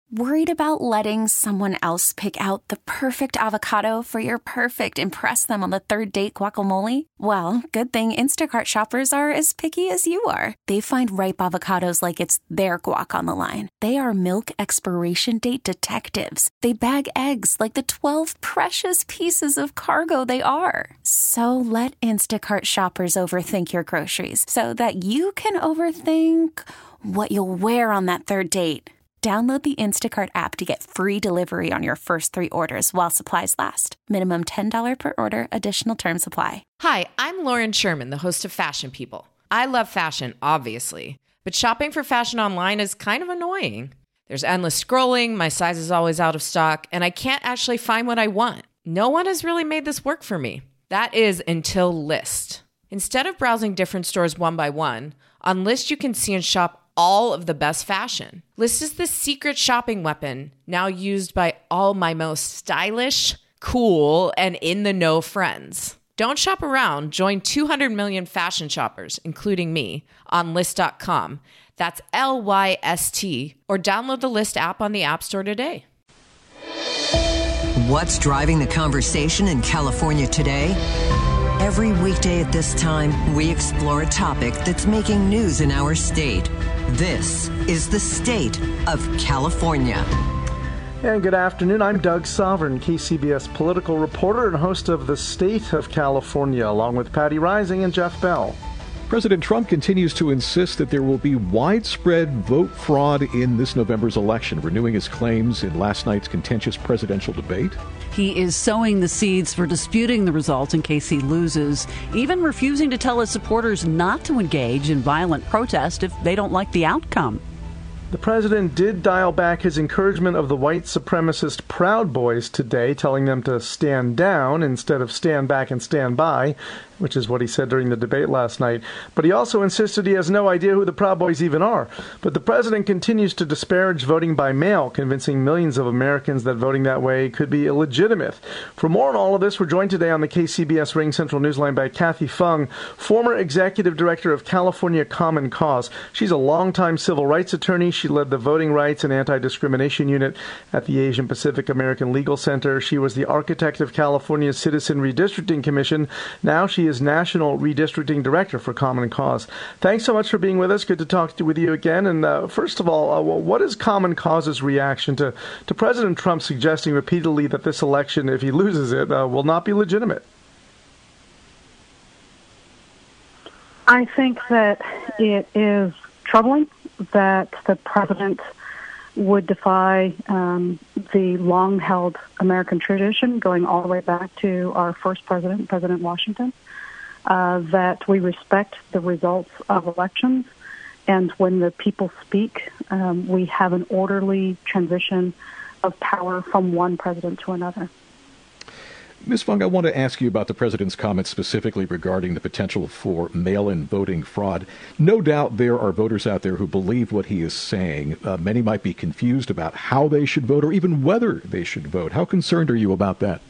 Worried about letting someone else pick out the perfect avocado for your perfect impress them on the third date guacamole? Well, good thing Instacart shoppers are as picky as you are. They find ripe avocados like it's their guac on the line. They are milk expiration date detectives. They bag eggs like the 12 precious pieces of cargo they are. So let Instacart shoppers overthink your groceries so that you can overthink what you'll wear on that third date. Download the Instacart app to get free delivery on your first 3 orders while supplies last. Minimum $10 per order. Additional terms apply. Hi, I'm Lauren Sherman, the host of Fashion People. I love fashion, obviously, but shopping for fashion online is kind of annoying. There's endless scrolling, my size is always out of stock, and I can't actually find what I want. No one has really made this work for me. That is until Lyst. Instead of browsing different stores one by one, on Lyst you can see and shop all of the best fashion. Lyst is the secret shopping weapon now used by all my most stylish, cool, and in-the-know friends. Don't shop around. Join 200 million fashion shoppers, including me, on Lyst.com. That's Lyst, or download the Lyst app on the App Store today. What's driving the conversation in California today? Every weekday at this time, we explore a topic that's making news in our state. This is the State of California. And good afternoon. I'm Doug Sovereign, KCBS political reporter and host of the State of California, along with Patty Rising and Jeff Bell. President Trump continues to insist that there will be widespread vote fraud in this November's election, renewing his claims in last night's contentious presidential debate. He is sowing the seeds for disputing the results in case he loses, even refusing to tell his supporters not to engage in violent protest if they don't like the outcome. The president did dial back his encouragement of the white supremacist Proud Boys today, telling them to stand down instead of stand back and stand by, which is what he said during the debate last night. But he also insisted he has no idea who the Proud Boys even are. But the president continues to disparage voting by mail, convincing millions of Americans that voting that way could be illegitimate. For more on all of this, we're joined today on the KCBS Ring Central Newsline by Kathy Fung, former executive director of California Common Cause. She's a longtime civil rights attorney. She led the Voting Rights and Anti-Discrimination Unit at the Asian Pacific American Legal Center. She was the architect of California's Citizen Redistricting Commission. Now she is National Redistricting Director for Common Cause. Thanks so much for being with us. Good to talk with you again. And first of all, what is Common Cause's reaction to President Trump suggesting repeatedly that this election, if he loses it, will not be legitimate? I think that it is troubling that the president would defy the long-held American tradition, going all the way back to our first president, President Washington, that we respect the results of elections, and when the people speak, we have an orderly transition of power from one president to another. Ms. Fung, I want to ask you about the president's comments specifically regarding the potential for mail-in voting fraud. No doubt there are voters out there who believe what he is saying. Many might be confused about how they should vote or even whether they should vote. How concerned are you about that?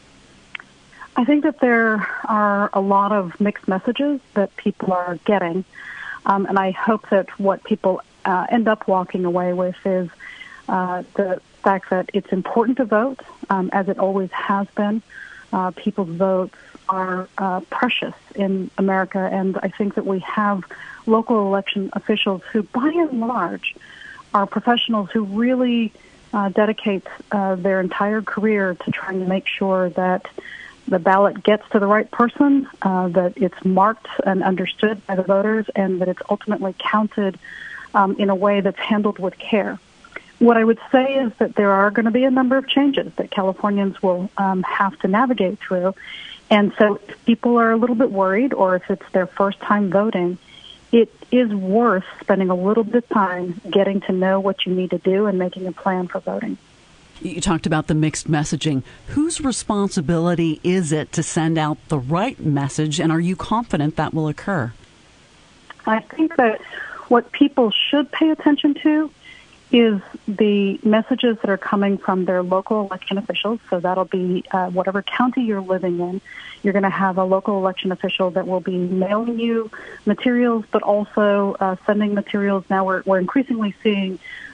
I think that there are a lot of mixed messages that people are getting, and I hope that what people end up walking away with is the fact that it's important to vote, as it always has been. People's votes are precious in America, and I think that we have local election officials who, by and large, are professionals who really dedicate their entire career to trying to make sure that the ballot gets to the right person, that it's marked and understood by the voters, and that it's ultimately counted in a way that's handled with care. What I would say is that there are going to be a number of changes that Californians will have to navigate through. And so if people are a little bit worried, or if it's their first time voting, it is worth spending a little bit of time getting to know what you need to do and making a plan for voting. You talked about the mixed messaging. Whose responsibility is it to send out the right message, and are you confident that will occur? I think that what people should pay attention to is the messages that are coming from their local election officials. So that'll be whatever county you're living in. You're going to have a local election official that will be mailing you materials, but also sending materials. Now we're increasingly seeing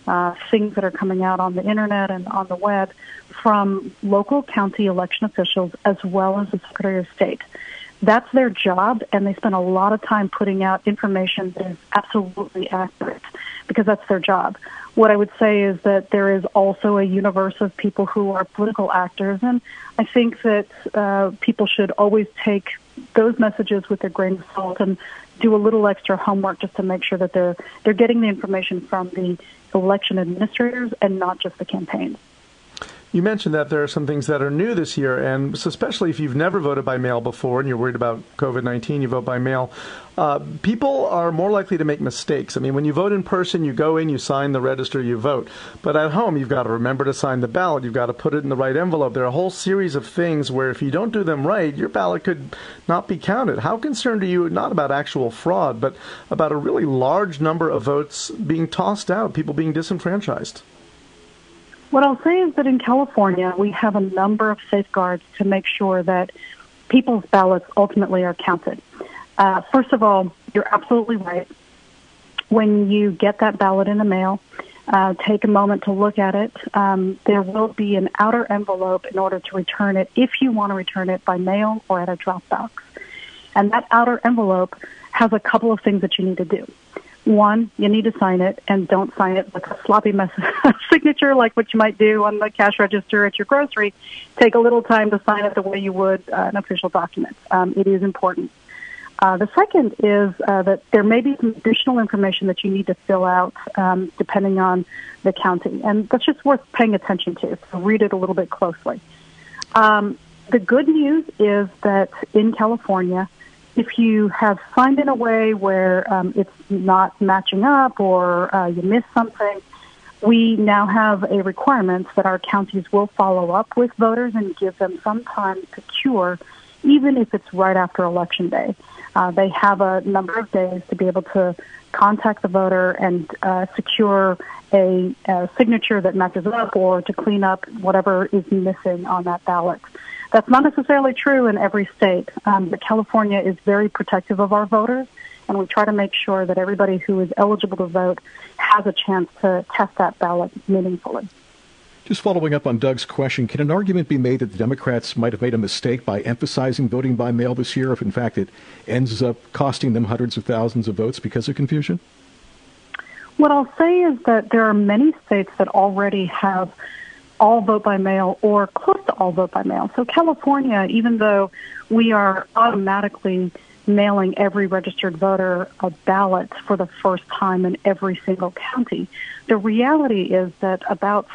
things that are coming out on the internet and on the web from local county election officials as well as the Secretary of State. That's their job, and they spend a lot of time putting out information that is absolutely accurate because that's their job. What I would say is that there is also a universe of people who are political actors, and I think that people should always take those messages with a grain of salt and do a little extra homework just to make sure that they're getting the information from the election administrators and not just the campaigns. You mentioned that there are some things that are new this year, and especially if you've never voted by mail before and you're worried about COVID-19, you vote by mail. People are more likely to make mistakes. I mean, when you vote in person, you go in, you sign the register, you vote. But at home, you've got to remember to sign the ballot. You've got to put it in the right envelope. There are a whole series of things where if you don't do them right, your ballot could not be counted. How concerned are you, not about actual fraud, but about a really large number of votes being tossed out, people being disenfranchised? What I'll say is that in California, we have a number of safeguards to make sure that people's ballots ultimately are counted. First of all, you're absolutely right. When you get that ballot in the mail, take a moment to look at it. There will be an outer envelope in order to return it if you want to return it by mail or at a drop box. And that outer envelope has a couple of things that you need to do. One, you need to sign it, and don't sign it with a sloppy signature like what you might do on the cash register at your grocery. Take a little time to sign it the way you would an official document. It is important. The second is that there may be some additional information that you need to fill out depending on the county, and that's just worth paying attention to, so read it a little bit closely. The good news is that in California, if you have signed in a way where it's not matching up or you missed something, we now have a requirement that our counties will follow up with voters and give them some time to cure, even if it's right after Election Day. They have a number of days to be able to contact the voter and secure a signature that matches up or to clean up whatever is missing on that ballot. That's not necessarily true in every state, but California is very protective of our voters, and we try to make sure that everybody who is eligible to vote has a chance to test that ballot meaningfully. Just following up on Doug's question, can an argument be made that the Democrats might have made a mistake by emphasizing voting by mail this year if, in fact, it ends up costing them hundreds of thousands of votes because of confusion? What I'll say is that there are many states that already have all vote by mail or close to all vote by mail. So California, even though we are automatically mailing every registered voter a ballot for the first time in every single county, the reality is that about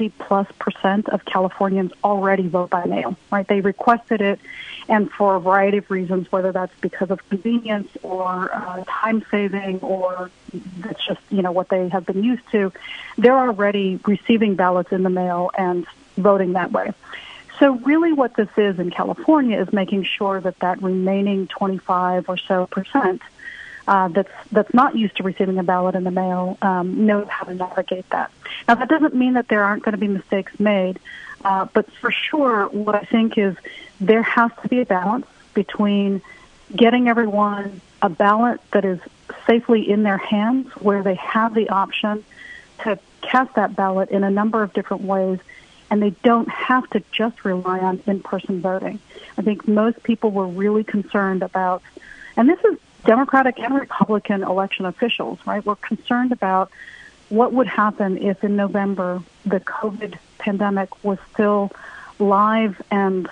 70+% of Californians already vote by mail, right? They requested it, and for a variety of reasons, whether that's because of convenience or time saving or that's just, what they have been used to, they're already receiving ballots in the mail and voting that way. So really what this is in California is making sure that that remaining 25 or so percent that's not used to receiving a ballot in the mail knows how to navigate that. Now, that doesn't mean that there aren't going to be mistakes made, but for sure what I think is there has to be a balance between getting everyone a ballot that is safely in their hands where they have the option to cast that ballot in a number of different ways, and they don't have to just rely on in-person voting. I think most people were really concerned about, and this is Democratic and Republican election officials, right? We're concerned about what would happen if in November the COVID pandemic was still live and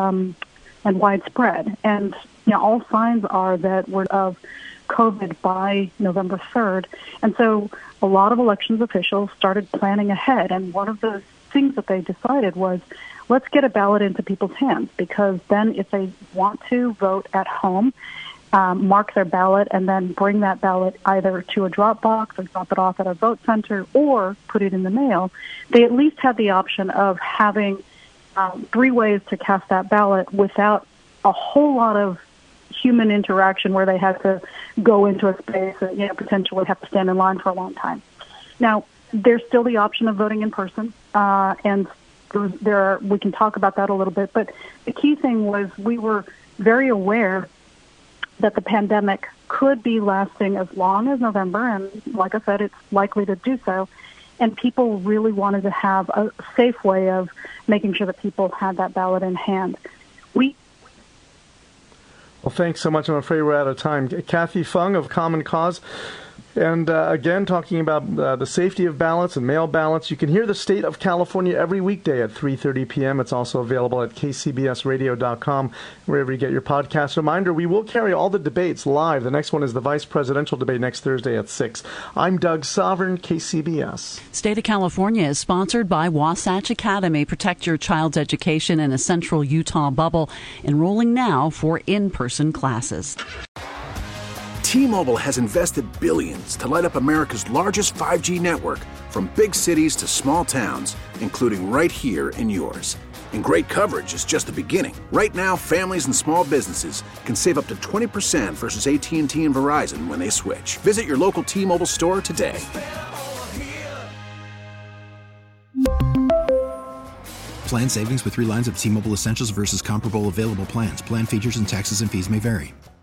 widespread. And all signs are that we're of COVID by November 3rd. And so a lot of elections officials started planning ahead. And one of the things that they decided was, let's get a ballot into people's hands, because then if they want to vote at home, mark their ballot and then bring that ballot either to a drop box or drop it off at a vote center or put it in the mail, they at least had the option of having 3 ways to cast that ballot without a whole lot of human interaction where they had to go into a space and potentially have to stand in line for a long time. Now, there's still the option of voting in person, and we can talk about that a little bit, but the key thing was we were very aware that the pandemic could be lasting as long as November, and like I said, it's likely to do so. and people really wanted to have a safe way of making sure that people had that ballot in hand. Well, thanks so much. I'm afraid we're out of time. Kathy Fung of Common Cause. And again, talking about the safety of ballots and mail ballots. You can hear the State of California every weekday at 3:30 p.m. It's also available at kcbsradio.com, wherever you get your podcast. Reminder, we will carry all the debates live. The next one is the vice presidential debate next Thursday at 6. I'm Doug Sovereign, KCBS. State of California is sponsored by Wasatch Academy. Protect your child's education in a central Utah bubble. Enrolling now for in-person classes. T-Mobile has invested billions to light up America's largest 5G network, from big cities to small towns, including right here in yours. And great coverage is just the beginning. Right now, families and small businesses can save up to 20% versus AT&T and Verizon when they switch. Visit your local T-Mobile store today. Plan savings with 3 lines of T-Mobile Essentials versus comparable available plans. Plan features and taxes and fees may vary.